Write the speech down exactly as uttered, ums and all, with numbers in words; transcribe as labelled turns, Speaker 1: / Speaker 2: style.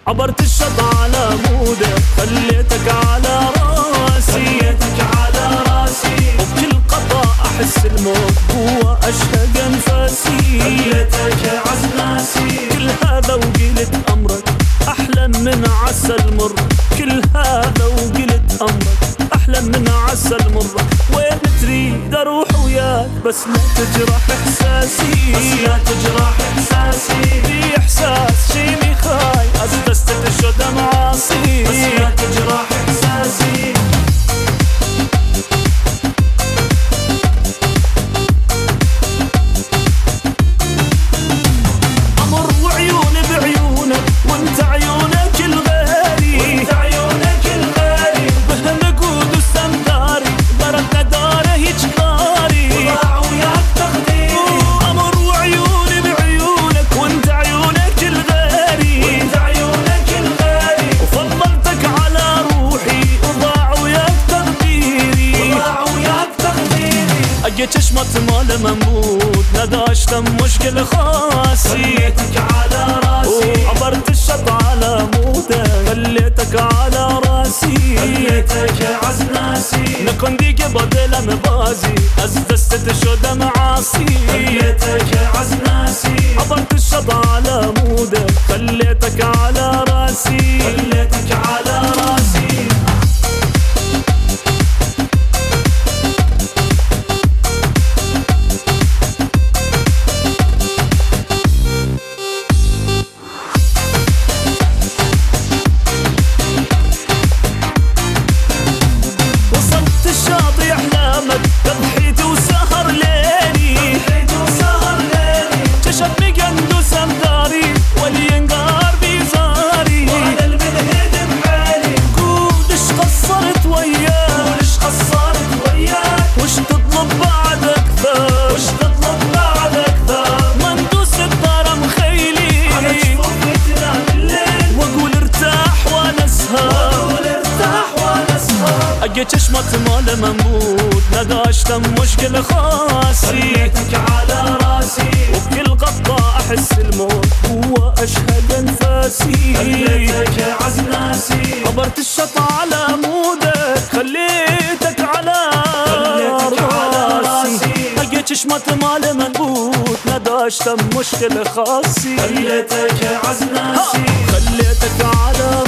Speaker 1: عبرت الشط على مودة خليتك على راسي
Speaker 2: خليتك على راسي
Speaker 1: وبكل قطع أحس الموت هو أشهق أنفاسي
Speaker 2: خليتك عزناسي
Speaker 1: كل هذا وقلت أمرك أحلى من عسل مر كل هذا وقلت أمرك أحلى من عسل مر وين تريد أروح وياك بس لا تجرح إحساسي
Speaker 2: بس لا تجرح إحساسي
Speaker 1: في إحساس شي مخاي أسدست تشد معاصي
Speaker 2: بس لا تجرح إحساسي
Speaker 1: أمر وعيوني بعيونك وانت عيونك الغالي
Speaker 2: وانت عيونك الغالي
Speaker 1: بهالنقود والسمداري ضربنا داره يجكاري
Speaker 2: وضاع وياك تقديري
Speaker 1: أمر وعيوني بعيونك وانت عيونك الغالي
Speaker 2: وانت عيونك الغالي
Speaker 1: وفضلتك على روحي وضاع وياك تقديري
Speaker 2: وضاع وياك تقديري
Speaker 1: أجيت شمط مال منبوط نداشت مشكل خاصي
Speaker 2: خليتك على راسي
Speaker 1: وعبرت الشط على مودة خليتك على راسي
Speaker 2: خليتك عزناسي
Speaker 1: نكون ديك بدل مبازي أزدست تشد معاصي
Speaker 2: خليتك عزناسي
Speaker 1: عبرت الشط على مودة خليتك على راسي
Speaker 2: خليتك على راسي
Speaker 1: وصلت الشاطئ أحلامك تضحيت وسهر ليلي
Speaker 2: ضحيت وسهر ليلي
Speaker 1: جشم مقندوس أمداري والينقار بيزاري
Speaker 2: وعلى المنهد بحالي
Speaker 1: قول اش قصرت وياك
Speaker 2: وليش قصرت وياك
Speaker 1: وش تطلب بعد أكثر
Speaker 2: وش تطلب بعد أكثر
Speaker 1: مندوس الدار مخيلي
Speaker 2: على جفوفتنا بالليل
Speaker 1: واقول ارتاح وانا اسهر
Speaker 2: وأقول ارتاح وأنا أسهر
Speaker 1: اجيت شمط مال منبوط نداشت مشكل خاصي
Speaker 2: خليتك على راسي
Speaker 1: وبكل قطة أحس الموت هو أشهق أنفاسي
Speaker 2: خليتك عزناسي
Speaker 1: عبرت الشط على مودك خليتك على
Speaker 2: خليتك على
Speaker 1: راسي
Speaker 2: راسي
Speaker 1: لقيت شمط مال منبوط نداشت مشكلة خاصي
Speaker 2: خليتك عزناسي
Speaker 1: خليتك على